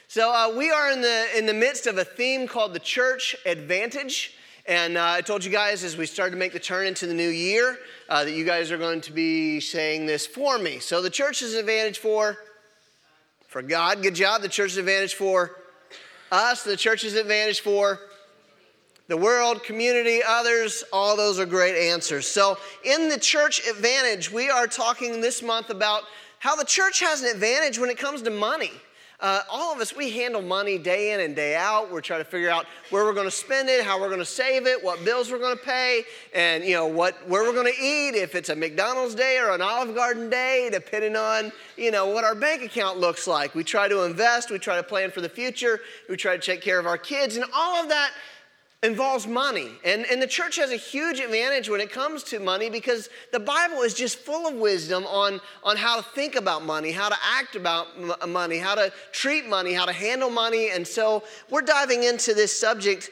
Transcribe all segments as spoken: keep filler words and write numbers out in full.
So uh, we are in the in the midst of a theme called the Church Advantage. And uh, I told you guys as we started to make the turn into the new year uh, that you guys are going to be saying this for me. So the church is advantage for, for God. Good job. The church is advantage for us. The church is advantage for the world, community, others. All those are great answers. So in the church advantage, we are talking this month about how the church has an advantage when it comes to money. Uh, all of us, we handle money day in and day out. We're trying to figure out where we're going to spend it, how we're going to save it, what bills we're going to pay, and you know what where we're going to eat, if it's a McDonald's day or an Olive Garden day, depending on you know what our bank account looks like. We try to invest, we try to plan for the future, we try to take care of our kids, and all of that involves money. And, and the church has a huge advantage when it comes to money because the Bible is just full of wisdom on, on how to think about money, how to act about m- money, how to treat money, how to handle money. And so we're diving into this subject,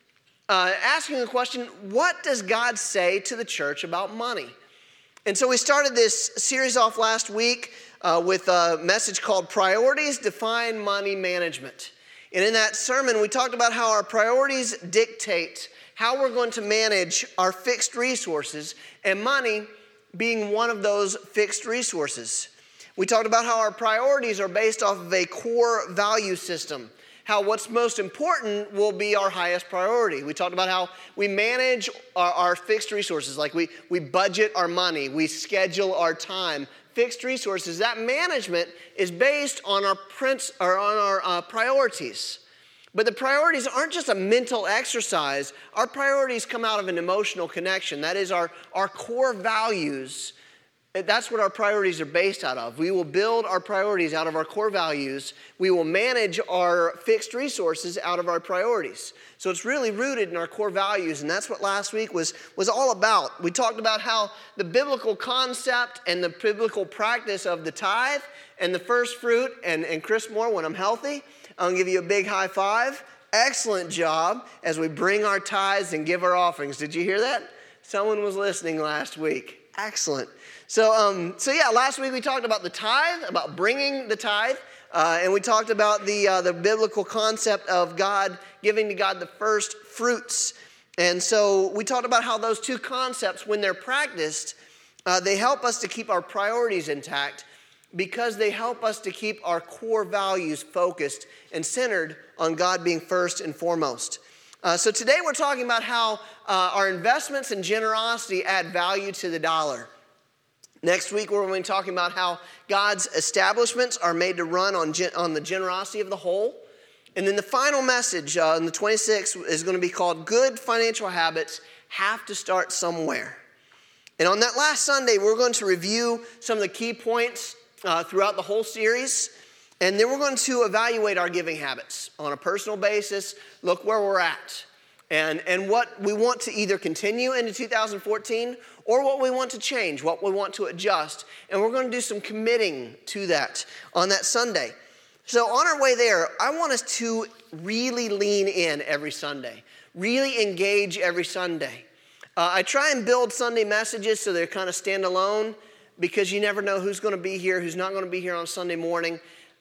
uh, asking the question, what does God say to the church about money? And so we started this series off last week uh, with a message called Priorities Define Money Management. And in that sermon, we talked about how our priorities dictate how we're going to manage our fixed resources, and money being one of those fixed resources. We talked about how our priorities are based off of a core value system, how what's most important will be our highest priority. We talked about how we manage our, our fixed resources, like we, we budget our money, we schedule our time. Fixed resources, that management is based on our prince, or on our uh, priorities. But the priorities aren't just a mental exercise. Our priorities come out of an emotional connection. That is our, our core values. That's what our priorities are based out of. We will build our priorities out of our core values. We will manage our fixed resources out of our priorities. So it's really rooted in our core values, and that's what last week was, was all about. We talked about how the biblical concept and the biblical practice of the tithe and the first fruit, and, and Chris Moore, when I'm healthy, I'm going to give you a big high five. Excellent job as we bring our tithes and give our offerings. Did you hear that? Someone was listening last week. Excellent. So, um, so yeah, last week we talked about the tithe, about bringing the tithe, uh, and we talked about the uh, the biblical concept of God giving to God the first fruits. And so we talked about how those two concepts, when they're practiced, uh, they help us to keep our priorities intact because they help us to keep our core values focused and centered on God being first and foremost. Uh, so today we're talking about how uh, our investments and generosity add value to the dollar. Next week we're going to be talking about how God's establishments are made to run on, gen- on the generosity of the whole. And then the final message uh, in the twenty-sixth is going to be called Good Financial Habits Have to Start Somewhere. And on that last Sunday, we're going to review some of the key points uh, throughout the whole series. And then we're going to evaluate our giving habits on a personal basis, look where we're at, and, and what we want to either continue into two thousand fourteen or what we want to change, what we want to adjust. And we're going to do some committing to that on that Sunday. So on our way there, I want us to really lean in every Sunday, really engage every Sunday. Uh, I try and build Sunday messages so they're kind of standalone because you never know who's going to be here, who's not going to be here on Sunday morning.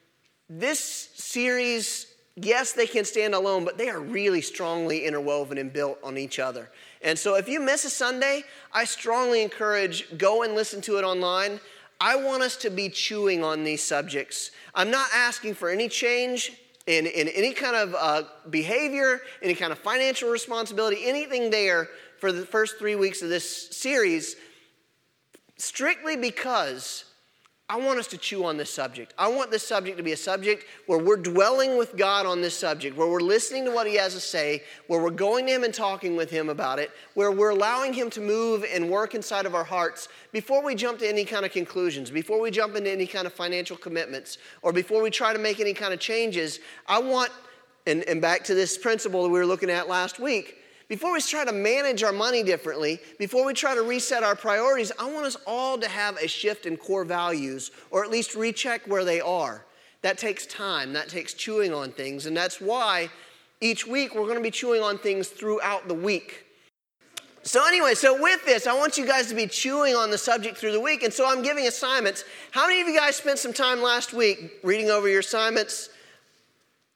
This series, yes, they can stand alone, but they are really strongly interwoven and built on each other. And so if you miss a Sunday, I strongly encourage go and listen to it online. I want us to be chewing on these subjects. I'm not asking for any change in, in any kind of uh, behavior, any kind of financial responsibility, anything there for the first three weeks of this series, strictly because I want us to chew on this subject. I want this subject to be a subject where we're dwelling with God on this subject, where we're listening to what he has to say, where we're going to him and talking with him about it, where we're allowing him to move and work inside of our hearts before we jump to any kind of conclusions, before we jump into any kind of financial commitments, or before we try to make any kind of changes. I want, and, and back to this principle that we were looking at last week, before we try to manage our money differently, before we try to reset our priorities, I want us all to have a shift in core values, or at least recheck where they are. That takes time. That takes chewing on things. And that's why each week we're going to be chewing on things throughout the week. So anyway, so with this, I want you guys to be chewing on the subject through the week. And so I'm giving assignments. How many of you guys spent some time last week reading over your assignments?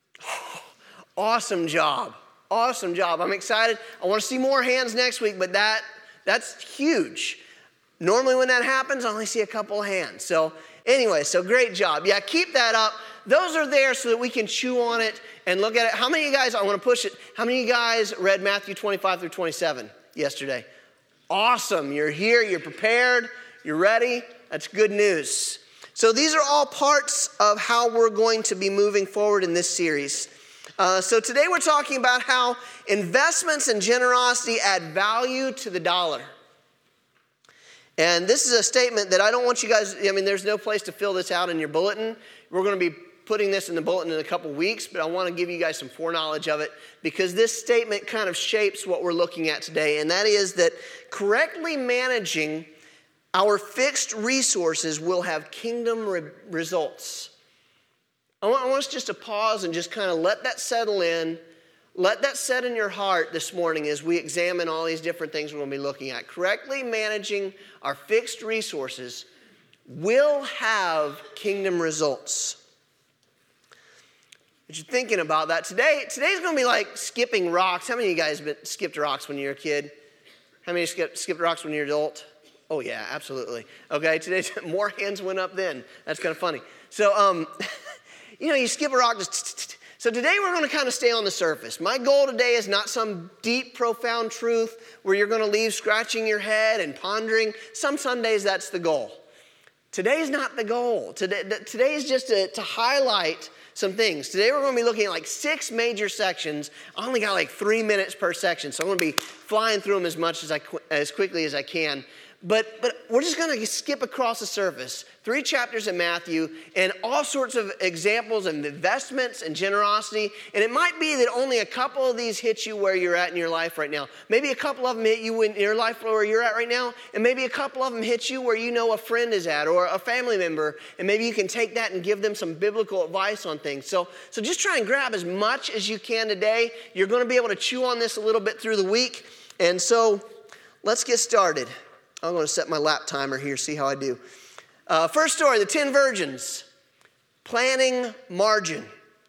Awesome job. Awesome job. I'm excited. I want to see more hands next week, but that that's huge. Normally when that happens, I only see a couple of hands. So anyway, so great job. Yeah, keep that up. Those are there so that we can chew on it and look at it. How many of you guys, I want to push it, how many of you guys read Matthew twenty-five through twenty-seven yesterday? Awesome. You're here, you're prepared, you're ready. That's good news. So these are all parts of how we're going to be moving forward in this series. Uh, so today we're talking about how investments and generosity add value to the dollar. And this is a statement that I don't want you guys, I mean, there's no place to fill this out in your bulletin. We're going to be putting this in the bulletin in a couple weeks, but I want to give you guys some foreknowledge of it because this statement kind of shapes what we're looking at today, and that is that correctly managing our fixed resources will have kingdom re- results. I want, I want us just to pause and just kind of let that settle in. Let that set in your heart this morning as we examine all these different things we're going to be looking at. Correctly managing our fixed resources will have kingdom results. But you're thinking about that. Today, today's going to be like skipping rocks. How many of you guys been, skipped rocks when you were a kid? How many skipped, skipped rocks when you were an adult? Oh, yeah, absolutely. Okay, today, more hands went up then. That's kind of funny. So, um, you know, you skip a rock. Just so today we're going to kind of stay on the surface. My goal today is not some deep, profound truth where you're going to leave scratching your head and pondering. Some Sundays that's the goal. Today's not the goal. Today, today is just to, to highlight some things. Today we're going to be looking at like six major sections. I only got like three minutes per section, so I'm going to be flying through them as much as I as quickly as I can. But but we're just going to skip across the surface. Three chapters in Matthew and all sorts of examples of investments and generosity. And it might be that only a couple of these hit you where you're at in your life right now. Maybe a couple of them hit you in your life where you're at right now. And maybe a couple of them hit you where you know a friend is at or a family member. And maybe you can take that and give them some biblical advice on things. So, so just try and grab as much as you can today. You're going to be able to chew on this a little bit through the week. And so let's get started. I'm going to set my lap timer here, see how I do. Uh, first story, the ten virgins, planning margin.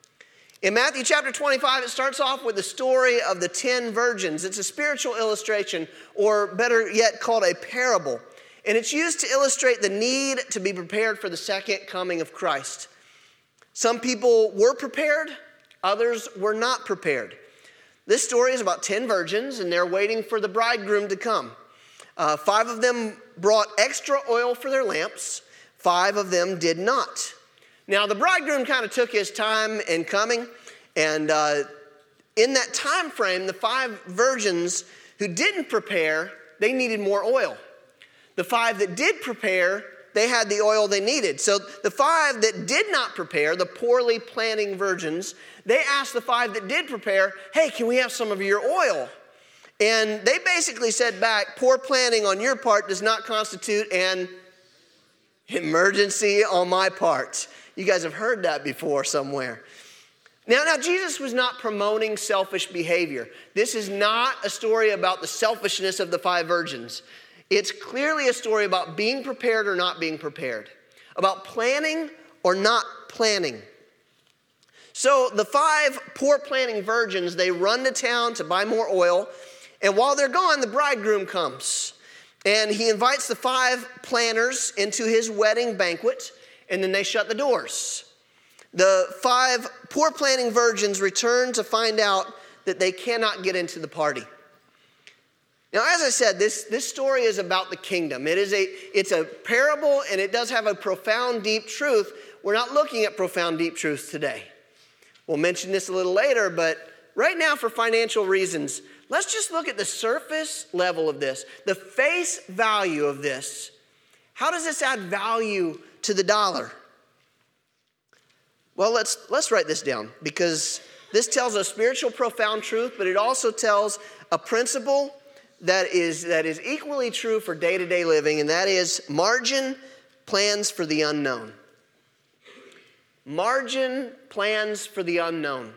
In Matthew chapter twenty-five, it starts off with the story of the ten virgins. It's a spiritual illustration, or better yet, called a parable. And it's used to illustrate the need to be prepared for the second coming of Christ. Some people were prepared, others were not prepared. This story is about ten virgins, and they're waiting for the bridegroom to come. Uh, five of them brought extra oil for their lamps. Five of them did not. Now, the bridegroom kind of took his time in coming. And uh, in that time frame, the five virgins who didn't prepare, they needed more oil. The five that did prepare, they had the oil they needed. So the five that did not prepare, the poorly planning virgins, they asked the five that did prepare, hey, can we have some of your oil? And they basically said back, poor planning on your part does not constitute an emergency on my part. You guys have heard that before somewhere. Now, now Jesus was not promoting selfish behavior. This is not a story about the selfishness of the five virgins. It's clearly a story about being prepared or not being prepared, about planning or not planning. So the five poor planning virgins, they run to town to buy more oil. And while they're gone, the bridegroom comes. And he invites the five planners into his wedding banquet. And then they shut the doors. The five poor planning virgins return to find out that they cannot get into the party. Now, as I said, this, this story is about the kingdom. It is a, it's a parable, and it does have a profound, deep truth. We're not looking at profound, deep truths today. We'll mention this a little later, but right now, for financial reasons, let's just look at the surface level of this, the face value of this. How does this add value to the dollar? Well, let's, let's write this down, because this tells a spiritual profound truth, but it also tells a principle that is, that is equally true for day-to-day living, and that is margin plans for the unknown. Margin plans for the unknown.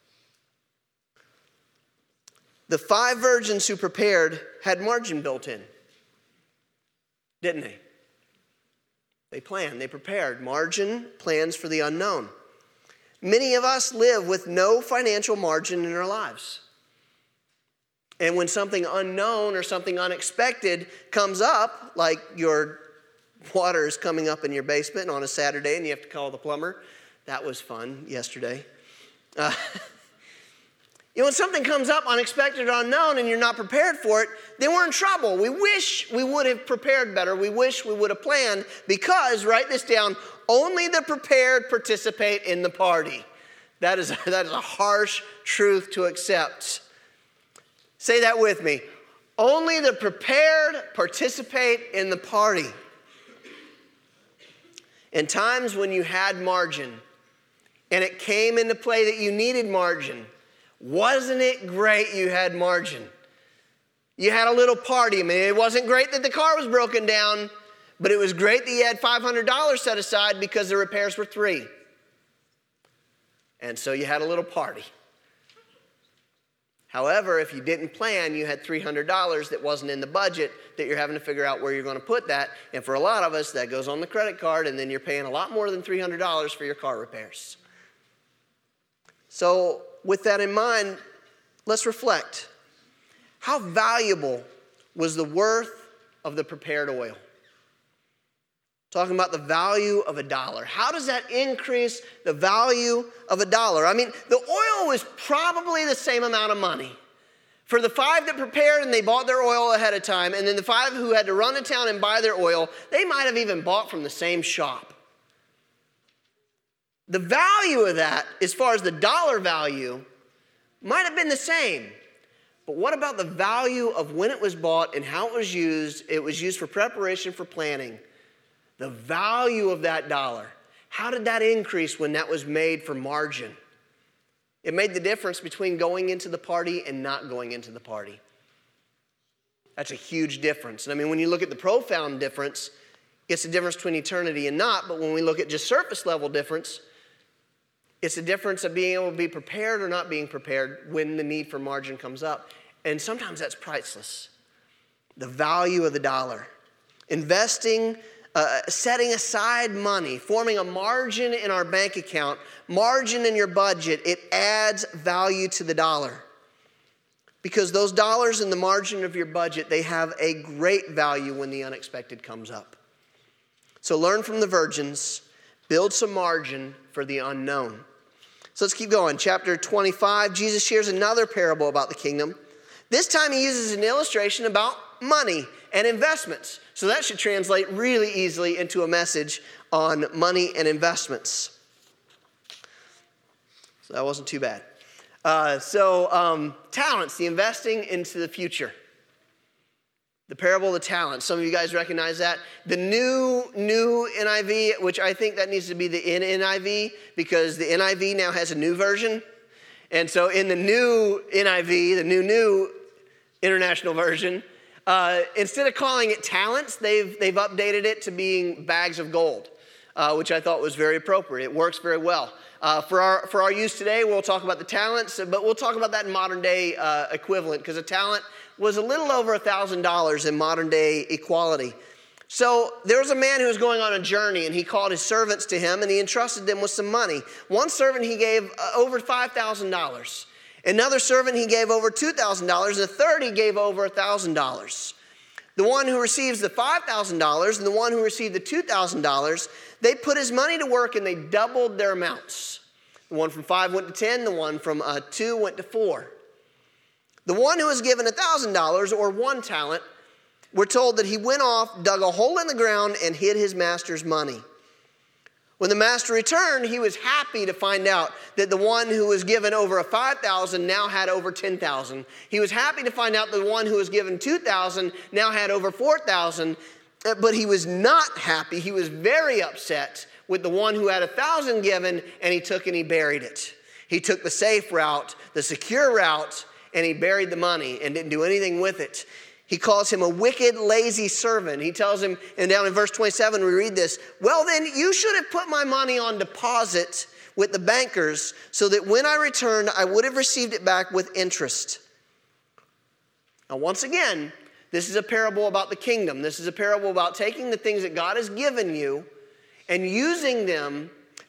The five virgins who prepared had margin built in, didn't they? They planned, they prepared. Margin, plans for the unknown. Many of us live with no financial margin in our lives. And when something unknown or something unexpected comes up, like your water is coming up in your basement on a Saturday and you have to call the plumber, that was fun yesterday. Uh, you know, when something comes up unexpected or unknown and you're not prepared for it, then we're in trouble. We wish we would have prepared better. We wish we would have planned because, write this down, only the prepared participate in the party. That is, that is a harsh truth to accept. Say that with me. Only the prepared participate in the party. In times when you had margin and it came into play that you needed margin, wasn't it great you had margin? You had a little party. I mean, it wasn't great that the car was broken down, but it was great that you had five hundred dollars set aside because the repairs were three. And so you had a little party. However, if you didn't plan, you had three hundred dollars that wasn't in the budget that you're having to figure out where you're going to put that. And for a lot of us, that goes on the credit card, and then you're paying a lot more than three hundred dollars for your car repairs. So with that in mind, let's reflect. How valuable was the worth of the prepared oil? Talking about the value of a dollar. How does that increase the value of a dollar? I mean, the oil was probably the same amount of money. For the five that prepared and they bought their oil ahead of time, and then the five who had to run to town and buy their oil, they might have even bought from the same shop. The value of that, as far as the dollar value, might have been the same. But what about the value of when it was bought and how it was used? It was used for preparation for planning. The value of that dollar. How did that increase when that was made for margin? It made the difference between going into the party and not going into the party. That's a huge difference. And I mean, when you look at the profound difference, it's the difference between eternity and not. But when we look at just surface level difference, it's the difference of being able to be prepared or not being prepared when the need for margin comes up. And sometimes that's priceless. The value of the dollar. Investing, uh, setting aside money, forming a margin in our bank account, margin in your budget, it adds value to the dollar. Because those dollars in the margin of your budget, they have a great value when the unexpected comes up. So learn from the virgins, build some margin for the unknown. So let's keep going. Chapter twenty-five, Jesus shares another parable about the kingdom. This time he uses an illustration about money and investments. So that should translate really easily into a message on money and investments. So that wasn't too bad. Uh, so um, talents, the investing into the future. The parable of the talents. Some of you guys recognize that. The new, new N I V, which I think that needs to be the N I V because the N I V now has a new version. And so in the new N I V, the new, new international version, uh, instead of calling it talents, they've, they've updated it to being bags of gold, uh, which I thought was very appropriate. It works very well. Uh, for our for our use today, we'll talk about the talents, but we'll talk about that in modern day uh, equivalent because a talent was a little over one thousand dollars in modern day equality. So there was a man who was going on a journey, and he called his servants to him, and he entrusted them with some money. One servant he gave uh, over five thousand dollars. Another servant he gave over two thousand dollars, and a third he gave over one thousand dollars. The one who receives the five thousand dollars and the one who received the two thousand dollars, they put his money to work and they doubled their amounts. The one from five went to ten, the one from uh, two went to four. The one who was given one thousand dollars or one talent, we're told that he went off, dug a hole in the ground, and hid his master's money. When the master returned, he was happy to find out that the one who was given over a five thousand now had over ten thousand. He was happy to find out the one who was given two thousand now had over four thousand. But he was not happy. He was very upset with the one who had a thousand given, and he took and he buried it. He took the safe route, the secure route, and he buried the money and didn't do anything with it. He calls him a wicked, lazy servant. He tells him, and down in verse twenty-seven, we read this, well then, you should have put my money on deposit with the bankers so that when I returned, I would have received it back with interest. Now, once again, this is a parable about the kingdom. This is a parable about taking the things that God has given you and using them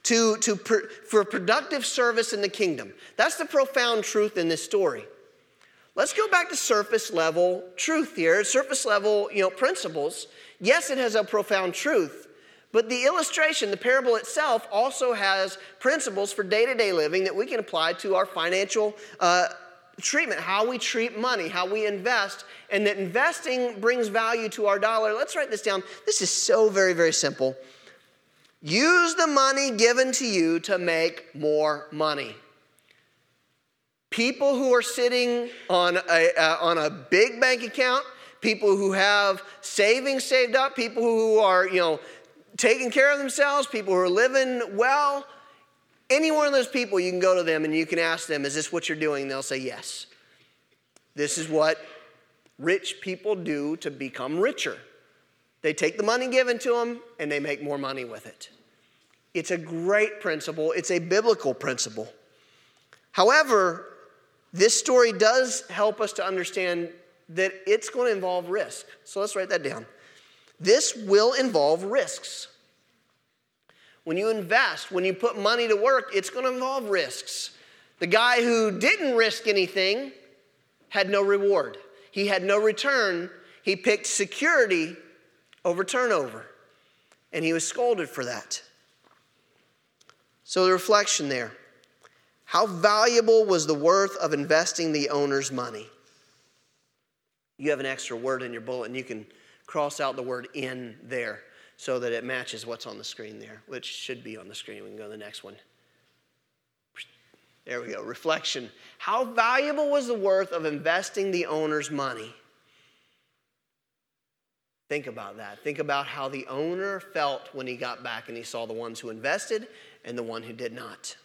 to, to for productive service in the kingdom. That's the profound truth in this story. Let's go back to surface level truth here, surface level, you know, principles. Yes, it has a profound truth, but the illustration, the parable itself, also has principles for day-to-day living that we can apply to our financial uh, treatment, how we treat money, how we invest, and that investing brings value to our dollar. Let's write this down. This is so very, very simple. Use the money given to you to make more money. People who are sitting on a, uh, on a big bank account, people who have savings saved up, people who are, you know, taking care of themselves, people who are living well, any one of those people, you can go to them and you can ask them, is this what you're doing? And they'll say, yes. This is what rich people do to become richer. They take the money given to them and they make more money with it. It's a great principle. It's a biblical principle. However, this story does help us to understand that it's going to involve risk. So let's write that down. This will involve risks. When you invest, when you put money to work, it's going to involve risks. The guy who didn't risk anything had no reward. He had no return. He picked security over turnover, and he was scolded for that. So the reflection there. How valuable was the worth of investing the owner's money? You have an extra word in your bulletin. You can cross out the word in there so that it matches what's on the screen there, which should be on the screen. We can go to the next one. There we go. Reflection. How valuable was the worth of investing the owner's money? Think about that. Think about how the owner felt when he got back and he saw the ones who invested and the one who did not.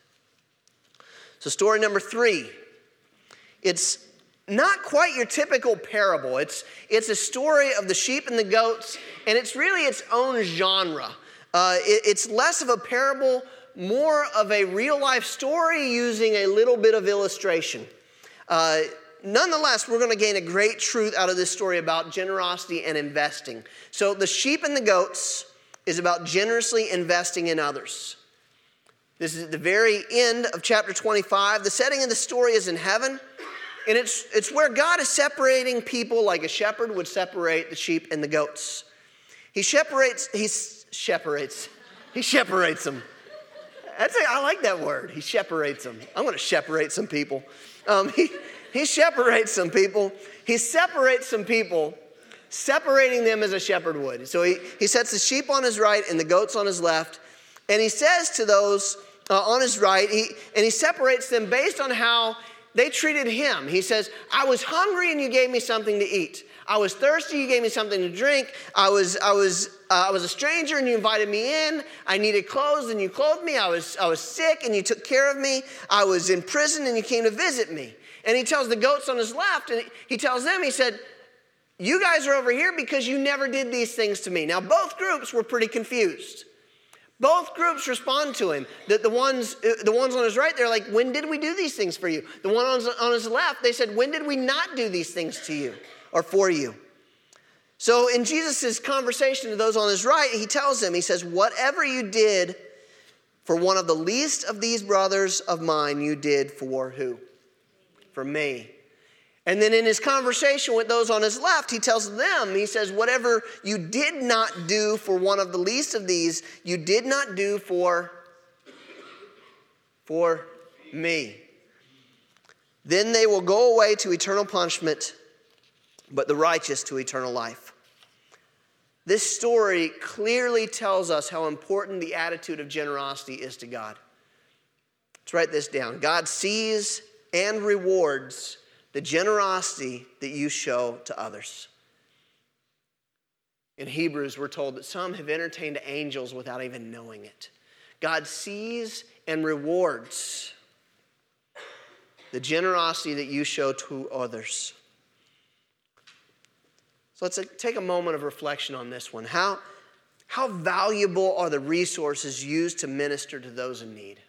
So story number three. It's not quite your typical parable. It's, it's a story of the sheep and the goats, and it's really its own genre. Uh, it, it's less of a parable, more of a real-life story using a little bit of illustration. Uh, nonetheless, we're going to gain a great truth out of this story about generosity and investing. So the sheep and the goats is about generously investing in others. This is at the very end of chapter twenty-five. The setting of the story is in heaven. And it's, it's where God is separating people like a shepherd would separate the sheep and the goats. He separates, he separates, he separates them. That's a, I like that word. He separates them. I'm going to separate some people. Um, he, he separates some people. He separates some people, separating them as a shepherd would. So he, he sets the sheep on his right and the goats on his left. And he says to those uh, on his right, he, and he separates them based on how they treated him. He says, I was hungry and you gave me something to eat. I was thirsty, you gave me something to drink. I was I was uh, I was a stranger and you invited me in. I needed clothes and you clothed me. I was I was sick and you took care of me. I was in prison and you came to visit me. And he tells the goats on his left, and he tells them, he said, you guys are over here because you never did these things to me. Now both groups were pretty confused. Both groups respond to him. The, the, ones, the ones on his right, they're like, when did we do these things for you? The one on his, on his left, they said, when did we not do these things to you or for you? So in Jesus' conversation to those on his right, he tells them, he says, whatever you did for one of the least of these brothers of mine, you did for who? For me. And then in his conversation with those on his left, he tells them, he says, whatever you did not do for one of the least of these, you did not do for, for me. Then they will go away to eternal punishment, but the righteous to eternal life. This story clearly tells us how important the attitude of generosity is to God. Let's write this down. God sees and rewards the generosity that you show to others. In Hebrews, we're told that some have entertained angels without even knowing it. God sees and rewards the generosity that you show to others. So let's take a moment of reflection on this one. How, how valuable are the resources used to minister to those in need?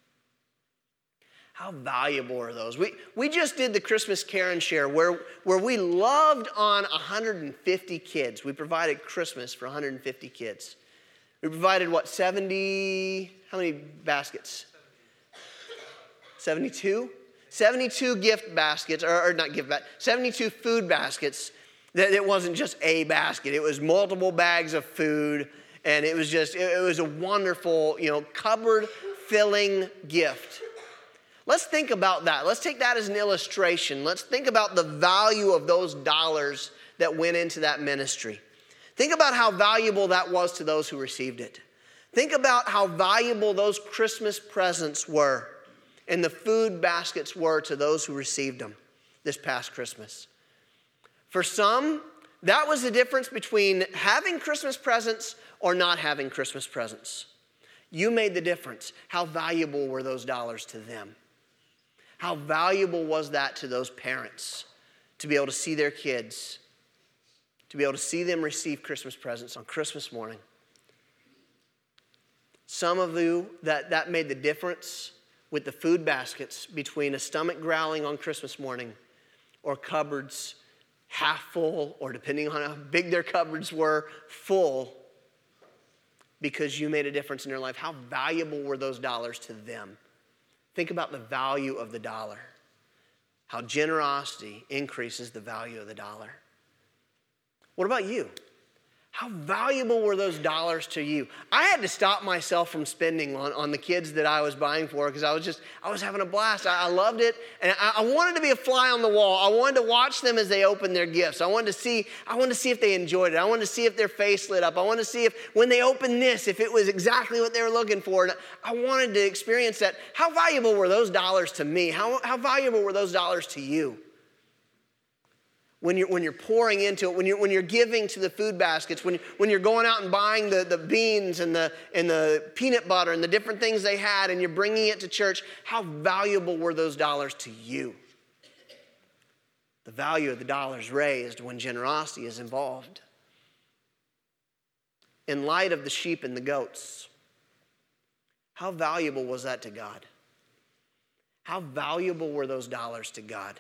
How valuable are those? We, we just did the Christmas Care and Share where, where we loved on one hundred fifty kids. We provided Christmas for one hundred fifty kids. We provided, what, seventy, how many baskets? seventy-two? seventy-two gift baskets, or, or not gift baskets, seventy-two food baskets. That it wasn't just a basket. It was multiple bags of food, and it was just, it, it was a wonderful, you know, cupboard-filling gift. Let's think about that. Let's take that as an illustration. Let's think about the value of those dollars that went into that ministry. Think about how valuable that was to those who received it. Think about how valuable those Christmas presents were and the food baskets were to those who received them this past Christmas. For some, that was the difference between having Christmas presents or not having Christmas presents. You made the difference. How valuable were those dollars to them? How valuable was that to those parents to be able to see their kids, to be able to see them receive Christmas presents on Christmas morning? Some of you, that, that made the difference with the food baskets between a stomach growling on Christmas morning or cupboards half full, or depending on how big their cupboards were, full, because you made a difference in their life. How valuable were those dollars to them? Think about the value of the dollar. How generosity increases the value of the dollar. What about you? How valuable were those dollars to you? I had to stop myself from spending on, on the kids that I was buying for because I was just, I was having a blast. I, I loved it. And I, I wanted to be a fly on the wall. I wanted to watch them as they opened their gifts. I wanted to see, I wanted to see if they enjoyed it. I wanted to see if their face lit up. I wanted to see if when they opened this, if it was exactly what they were looking for. And I wanted to experience that. How valuable were those dollars to me? How, how valuable were those dollars to you? When you're, when you're pouring into it, when you're, when you're giving to the food baskets, when, when you're going out and buying the, the beans and the, and the peanut butter and the different things they had and you're bringing it to church, how valuable were those dollars to you? The value of the dollar is raised when generosity is involved. In light of the sheep and the goats, how valuable was that to God? How valuable were those dollars to God?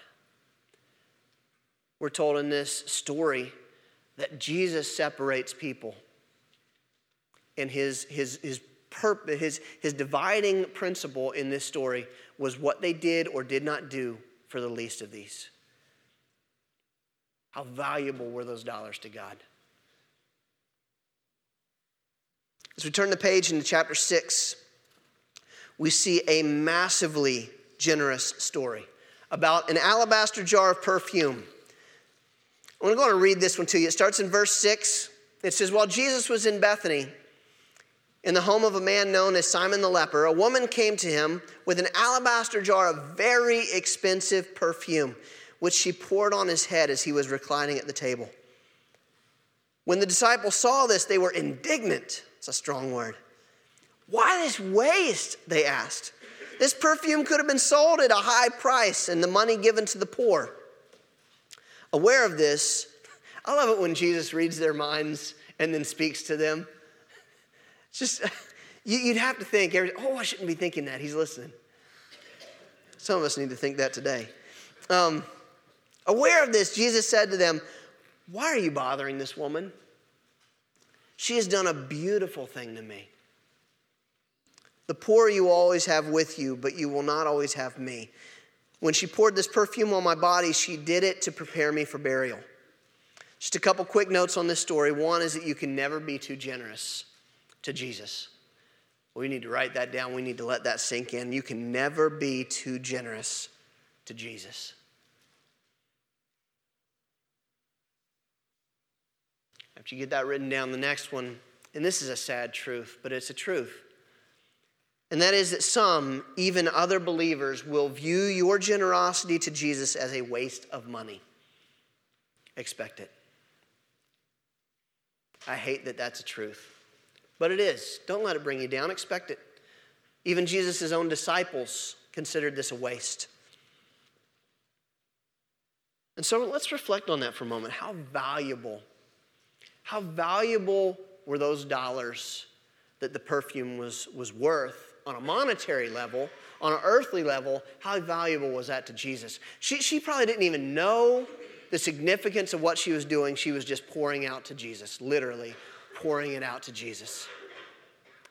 We're told in this story that Jesus separates people. And his, his, his, purpose, his, his dividing principle in this story was what they did or did not do for the least of these. How valuable were those dollars to God? As we turn the page into chapter six, we see a massively generous story about an alabaster jar of perfume. I'm going to go and read this one to you. It starts in verse six. It says, while Jesus was in Bethany, in the home of a man known as Simon the leper, a woman came to him with an alabaster jar of very expensive perfume, which she poured on his head as he was reclining at the table. When the disciples saw this, they were indignant. It's a strong word. Why this waste? They asked. This perfume could have been sold at a high price and the money given to the poor. Aware of this, I love it when Jesus reads their minds and then speaks to them. It's just, you'd have to think, oh, I shouldn't be thinking that. He's listening. Some of us need to think that today. Um, aware of this, Jesus said to them, why are you bothering this woman? She has done a beautiful thing to me. The poor you always have with you, but you will not always have me. When she poured this perfume on my body, she did it to prepare me for burial. Just a couple quick notes on this story. One is that you can never be too generous to Jesus. We need to write that down. We need to let that sink in. You can never be too generous to Jesus. After you get that written down, the next one, and this is a sad truth, but it's a truth. And that is that some, even other believers, will view your generosity to Jesus as a waste of money. Expect it. I hate that that's a truth. But it is. Don't let it bring you down. Expect it. Even Jesus' own disciples considered this a waste. And so let's reflect on that for a moment. How valuable, how valuable were those dollars that the perfume was, was worth? On a monetary level, on an earthly level, how valuable was that to Jesus? She, she probably didn't even know the significance of what she was doing. She was just pouring out to Jesus, literally pouring it out to Jesus.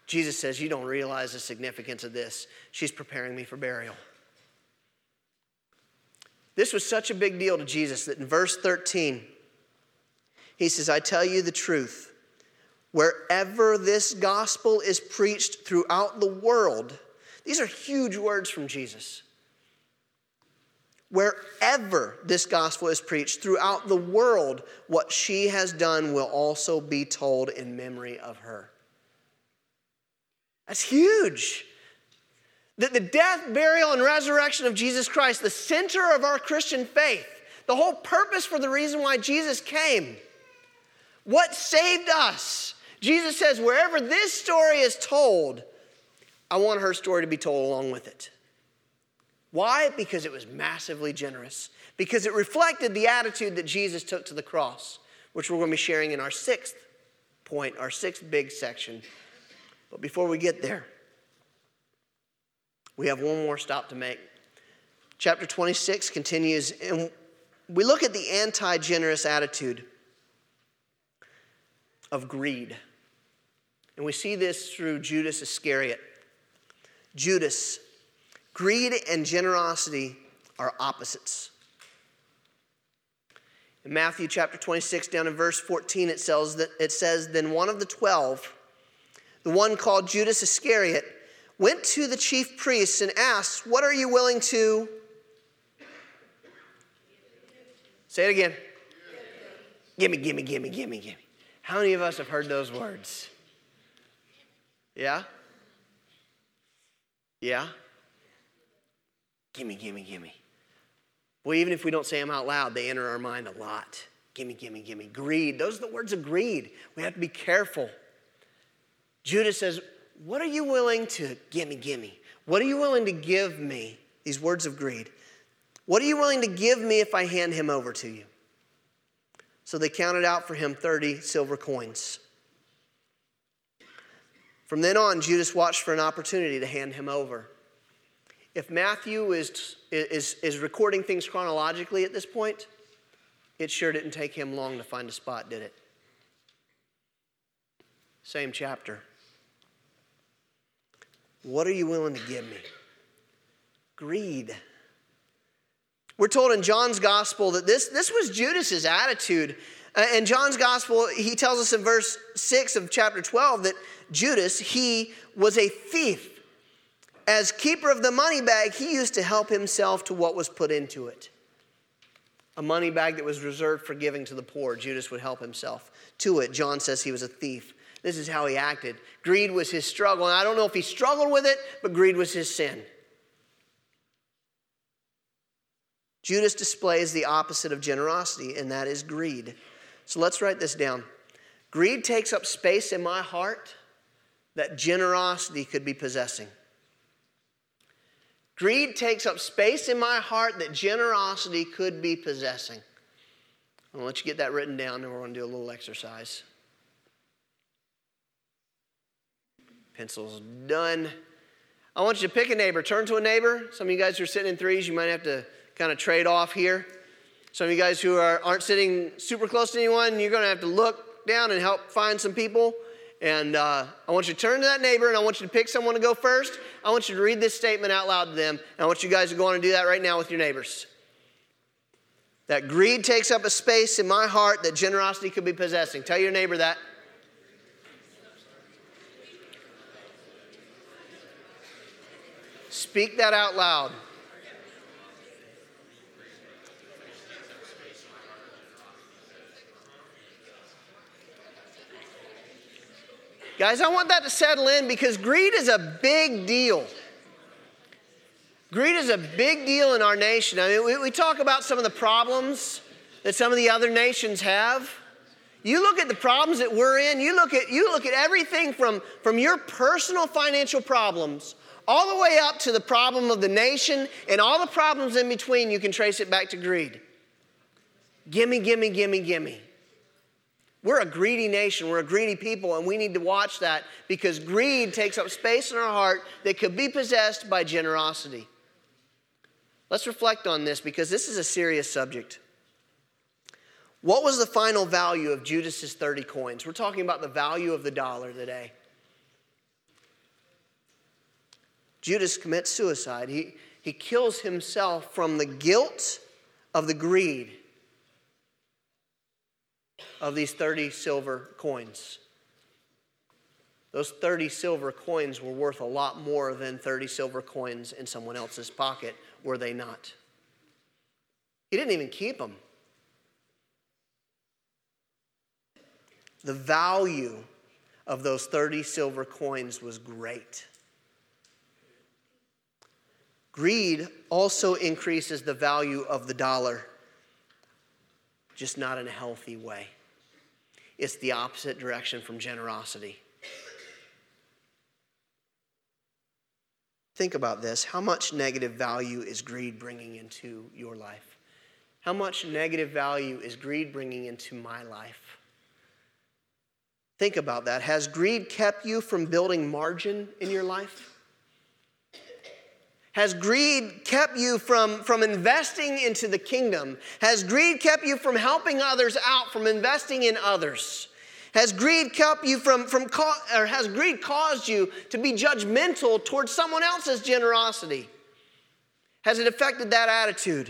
Jesus says, you don't realize the significance of this. She's preparing me for burial. This was such a big deal to Jesus that in verse thirteen, he says, I tell you the truth. Wherever this gospel is preached throughout the world, these are huge words from Jesus. Wherever this gospel is preached throughout the world, what she has done will also be told in memory of her. That's huge. That the death, burial, and resurrection of Jesus Christ, the center of our Christian faith, the whole purpose for the reason why Jesus came, what saved us. Jesus says, wherever this story is told, I want her story to be told along with it. Why? Because it was massively generous. Because it reflected the attitude that Jesus took to the cross, which we're going to be sharing in our sixth point, our sixth big section. But before we get there, we have one more stop to make. Chapter twenty-six continues, and we look at the anti-generous attitude of greed. And we see this through Judas Iscariot. Judas, greed and generosity are opposites. In Matthew chapter twenty-six, down in verse fourteen, it says, that, it says, then one of the twelve, the one called Judas Iscariot, went to the chief priests and asked, what are you willing to? Say it again. Gimme, gimme, gimme, gimme, gimme. How many of us have heard those words? Yeah? Yeah? Gimme, gimme, gimme. Well, even if we don't say them out loud, they enter our mind a lot. Gimme, gimme, gimme. Greed. Those are the words of greed. We have to be careful. Judas says, what are you willing to gimme, gimme? What are you willing to give me? These words of greed. What are you willing to give me if I hand him over to you? So they counted out for him thirty silver coins. From then on, Judas watched for an opportunity to hand him over. If Matthew is, is, is recording things chronologically at this point, it sure didn't take him long to find a spot, did it? Same chapter. What are you willing to give me? Greed. We're told in John's gospel that this, this was Judas's attitude. Uh, in John's gospel, he tells us in verse six of chapter twelve that Judas, he was a thief. As keeper of the money bag, he used to help himself to what was put into it. A money bag that was reserved for giving to the poor. Judas would help himself to it. John says he was a thief. This is how he acted. Greed was his struggle. And I don't know if he struggled with it, but greed was his sin. Judas displays the opposite of generosity, and that is greed. So let's write this down. Greed takes up space in my heart that generosity could be possessing. Greed takes up space in my heart that generosity could be possessing. I'm going to let you get that written down, and we're going to do a little exercise. Pencil's done. I want you to pick a neighbor. Turn to a neighbor. Some of you guys who are sitting in threes, you might have to kind of trade off here. Some of you guys who are, aren't sitting super close to anyone, you're going to have to look down and help find some people. And uh, I want you to turn to that neighbor, and I want you to pick someone to go first. I want you to read this statement out loud to them. And I want you guys to go on and do that right now with your neighbors. That greed takes up a space in my heart that generosity could be possessing. Tell your neighbor that. Speak that out loud. Guys, I want that to settle in because greed is a big deal. Greed is a big deal in our nation. I mean, we, we talk about some of the problems that some of the other nations have. You look at the problems that we're in, you look at, you look at everything from, from your personal financial problems all the way up to the problem of the nation and all the problems in between, you can trace it back to greed. Gimme, gimme, gimme, gimme. We're a greedy nation. We're a greedy people, and we need to watch that because greed takes up space in our heart that could be possessed by generosity. Let's reflect on this because this is a serious subject. What was the final value of Judas's thirty coins? We're talking about the value of the dollar today. Judas commits suicide. He, he kills himself from the guilt of the greed of these thirty silver coins. Those thirty silver coins were worth a lot more than thirty silver coins in someone else's pocket, were they not? He didn't even keep them. The value of those thirty silver coins was great. Greed also increases the value of the dollar, just not in a healthy way. It's the opposite direction from generosity. Think about this. How much negative value is greed bringing into your life? How much negative value is greed bringing into my life? Think about that. Has greed kept you from building margin in your life? Has greed kept you from, from investing into the kingdom? Has greed kept you from helping others out, from investing in others? Has greed kept you from, from or has greed caused you to be judgmental towards someone else's generosity? Has it affected that attitude?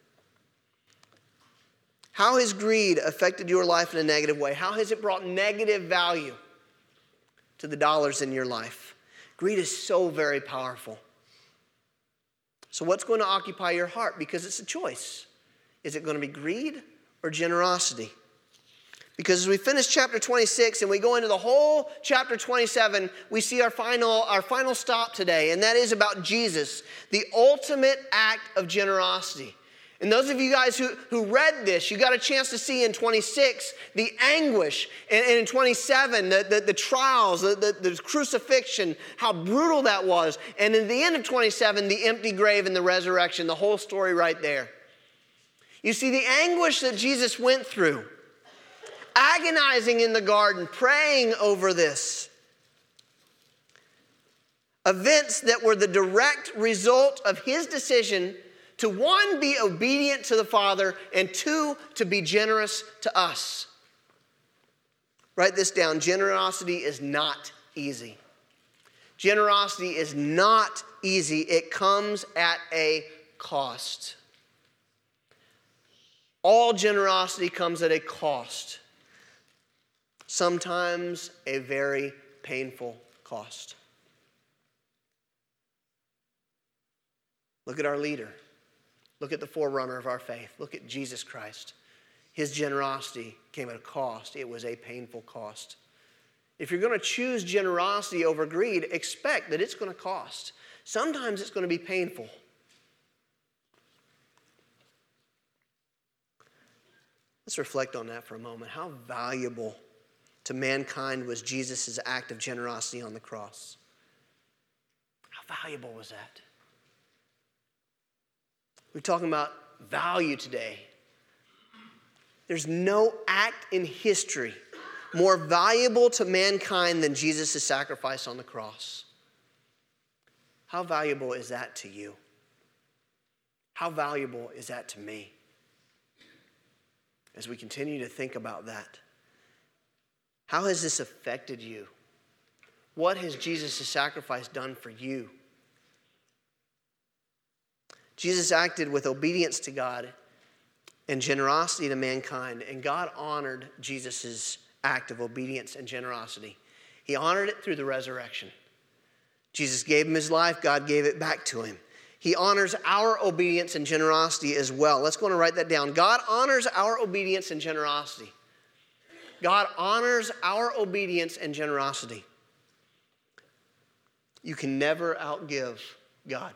How has greed affected your life in a negative way? How has it brought negative value to the dollars in your life? Greed is so very powerful. So what's going to occupy your heart? Because it's a choice. Is it going to be greed or generosity? Because as we finish chapter twenty-six and we go into the whole chapter twenty-seven, we see our final, our final stop today, and that is about Jesus, the ultimate act of generosity. And those of you guys who, who read this, you got a chance to see in twenty-six the anguish, and, and in twenty-seven the, the, the trials, the, the, the crucifixion, how brutal that was. And in the end of twenty-seven, the empty grave and the resurrection, the whole story right there. You see the anguish that Jesus went through, agonizing in the garden, praying over this. Events that were the direct result of his decision to, one, be obedient to the Father, and two, to be generous to us. Write this down. Generosity is not easy. Generosity is not easy. It comes at a cost. All generosity comes at a cost. Sometimes a very painful cost. Look at our leader. Look at the forerunner of our faith. Look at Jesus Christ. His generosity came at a cost. It was a painful cost. If you're going to choose generosity over greed, expect that it's going to cost. Sometimes it's going to be painful. Let's reflect on that for a moment. How valuable to mankind was Jesus' act of generosity on the cross? How valuable was that? We're talking about value today. There's no act in history more valuable to mankind than Jesus' sacrifice on the cross. How valuable is that to you? How valuable is that to me? As we continue to think about that, how has this affected you? What has Jesus' sacrifice done for you? Jesus acted with obedience to God and generosity to mankind, and God honored Jesus' act of obedience and generosity. He honored it through the resurrection. Jesus gave him his life, God gave it back to him. He honors our obedience and generosity as well. Let's go and write that down. God honors our obedience and generosity. God honors our obedience and generosity. You can never outgive God.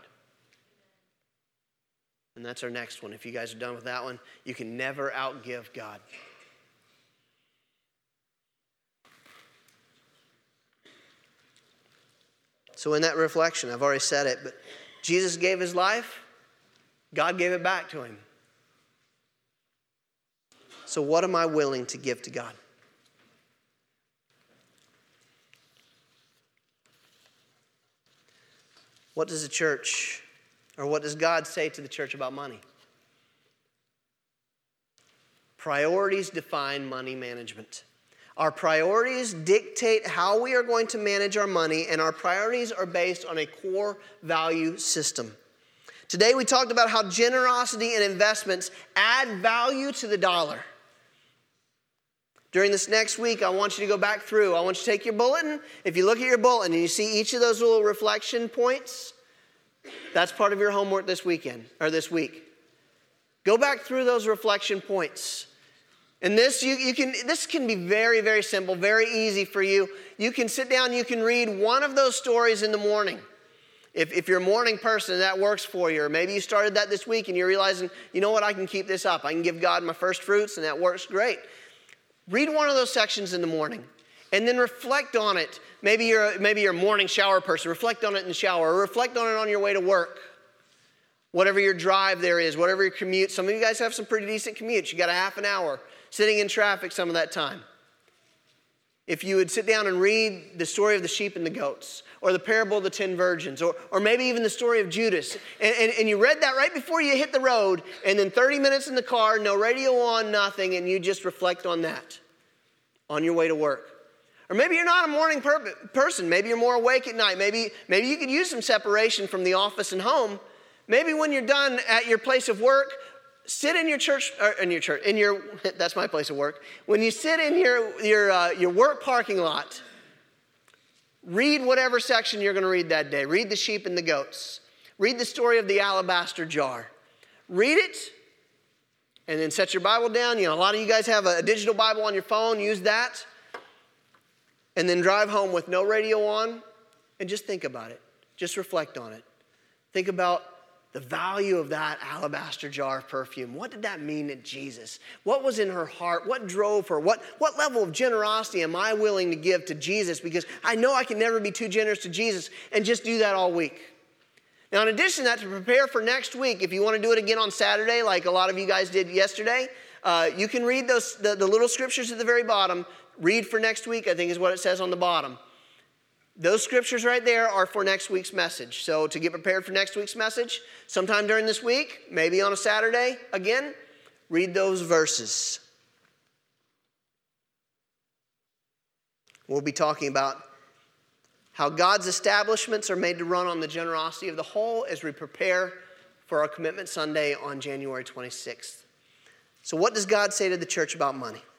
And that's our next one. If you guys are done with that one, you can never outgive God. So in that reflection, I've already said it, but Jesus gave his life, God gave it back to him. So what am I willing to give to God? What does the church, or what does God say to the church about money? Priorities define money management. Our priorities dictate how we are going to manage our money, and our priorities are based on a core value system. Today we talked about how generosity and investments add value to the dollar. During this next week, I want you to go back through. I want you to take your bulletin. If you look at your bulletin and you see each of those little reflection points, that's part of your homework this weekend, or this week. Go back through those reflection points. And this you, you can this can be very, very simple, very easy for you. You can sit down, you can read one of those stories in the morning. If, if you're a morning person and that works for you, or maybe you started that this week and you're realizing, you know what, I can keep this up. I can give God my first fruits and that works great. Read one of those sections in the morning and then reflect on it. Maybe you're, maybe you're a morning shower person. Reflect on it in the shower, or reflect on it on your way to work. Whatever your drive there is, whatever your commute. Some of you guys have some pretty decent commutes. You got a half an hour sitting in traffic some of that time. If you would sit down and read the story of the sheep and the goats, or the parable of the ten virgins, or, or maybe even the story of Judas, and, and, and you read that right before you hit the road, and then thirty minutes in the car, no radio on, nothing, and you just reflect on that on your way to work. Or maybe you're not a morning per- person. Maybe you're more awake at night. Maybe, maybe you could use some separation from the office and home. Maybe when you're done at your place of work, sit in your church, or in your church, in your, that's my place of work. When you sit in your, your, uh, your work parking lot, read whatever section you're going to read that day. Read the sheep and the goats. Read the story of the alabaster jar. Read it, and then set your Bible down. You know, a lot of you guys have a digital Bible on your phone. Use that. And then drive home with no radio on, and just think about it. Just reflect on it. Think about the value of that alabaster jar of perfume. What did that mean to Jesus? What was in her heart? What drove her? What, what level of generosity am I willing to give to Jesus? Because I know I can never be too generous to Jesus, and just do that all week. Now, in addition to that, to prepare for next week, if you want to do it again on Saturday, like a lot of you guys did yesterday, uh, you can read those the, the little scriptures at the very bottom. Read for next week, I think is what it says on the bottom. Those scriptures right there are for next week's message. So to get prepared for next week's message, sometime during this week, maybe on a Saturday, again, read those verses. We'll be talking about how God's establishments are made to run on the generosity of the whole as we prepare for our Commitment Sunday on January twenty-sixth. So what does God say to the church about money?